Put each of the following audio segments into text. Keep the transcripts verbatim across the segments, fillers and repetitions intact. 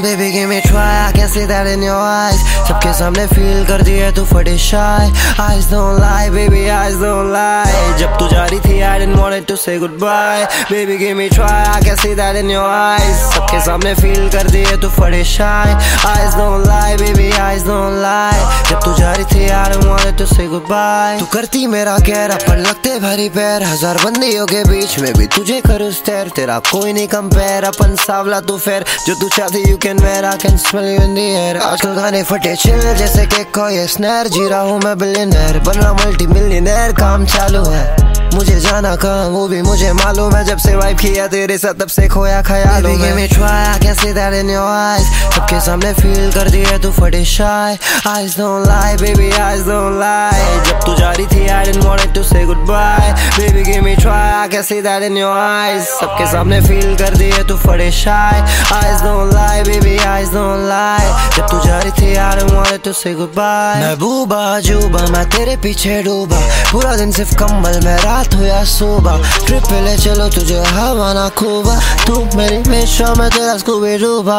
Baby give me try, I can see that in your eyes. सबके सामने feel कर दिया तू फटे shy. Eyes don't lie, baby eyes don't lie. जब तू जा रही थी I didn't want it to say goodbye. Baby give me try, I can see that in your eyes. सबके सामने feel कर दिया तू फटे shy. Eyes don't lie, baby eyes don't lie. जब तू जा रही थी I didn't want it to say goodbye. तू करती मेरा कहर अपन लगते भारी पैर. हजार बंदियों के बीच में भी तुझे करूँ स्टेयर. तेरा कोई नहीं कंपेयर, अपन सावला तू फेर. जो तू चाहती you can wear, I can smell you in the air. आजकल गाने फटे चिल जैसे केक को ये स्नैर. जी रहा हूँ मैं बिलियनर, बन रहा मल्टी मिलियनर. काम चालू है मुझे जाना कहाँ वो भी मुझे मालूम है. जब से वाइब किया तेरे साथ तब से खोया ख्यालों में. Give me try, I can see that in your eyes. सबके सामने feel कर दिया तू फटे shy. Eyes don't lie, baby eyes don't lie. जब तू जा रही थी I didn't want it to say goodbye. Baby give me try, I can see that in your eyes. सबके सामने feel कर दिया तू फटे shy. Eyes don't lie, baby eyes don't lie. जब तू जा रही थी I didn't want it to say goodbye. मैं बूबा जूबा मैं तेरे पीछे डूबा. पूरा दिन सिर्फ कम्बल में रात हो या सुबह. ट्रिप पे ले चलो तुझे हवाना खूबा. तू मेरी हमेशा मैं तेरा स्कूबी डूबा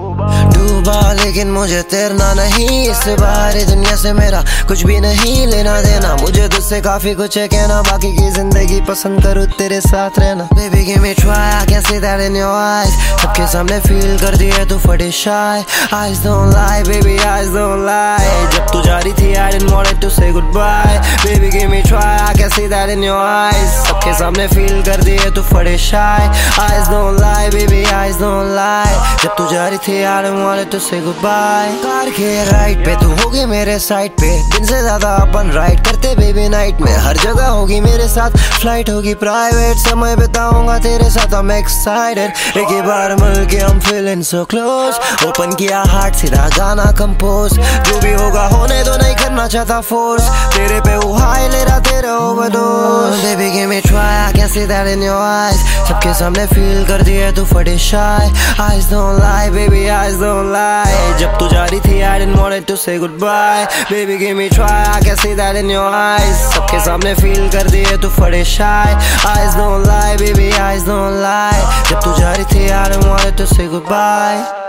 डूबा. लेकिन मुझे तैरना नहीं इस बाहरी दुनिया से मेरा कुछ भी नहीं लेना देना. मुझे तुझसे काफी कुछ है कहना. बाकी की जिंदगी पसंद करूँ तेरे साथ रहना. Baby give me try, I can see that in your eyes. सबके सामने feel कर दिया तू फटे shy. Eyes don't lie, baby eyes don't lie. जब तू जा रही थी I didn't want it to say goodbye. Baby give me try, I can see that in your eyes. सबके सामने feel कर दिया तू फटे shy. Eyes don't lie, baby eyes don't lie. जब तू जा रही थी I didn't want it to say goodbye. Car के राइड पे तू होगी मेरे साइड पे. दिन से ज्यादा अपन राइड करते बेबी नाइट में. हर जगह होगी मेरे साथ फ्लाइट होगी प्राइवेट. समय बिताऊंगा तेरे साथ I'm excited. एक ही बार मिल के I'm feeling so close. Open किया हार्ट सीधा गाना कंपोज. जो भी होगा होने दो नहीं करना चाहता फोर्स. तेरे पे वो हाई ले रहा तेरे overdose. Baby give me try, I can see that in your eyes. सबके सामने feel कर दिया तू फटे shy. Eyes don't lie, baby eyes don't lie. जब तू जा रही थी I didn't want it to say goodbye. Baby give me try, I can see that in your eyes. सबके सामने feel कर दिया तू फटे shy. Eyes don't lie, baby eyes don't lie. जब तू जा रही थी I didn't want it to say goodbye.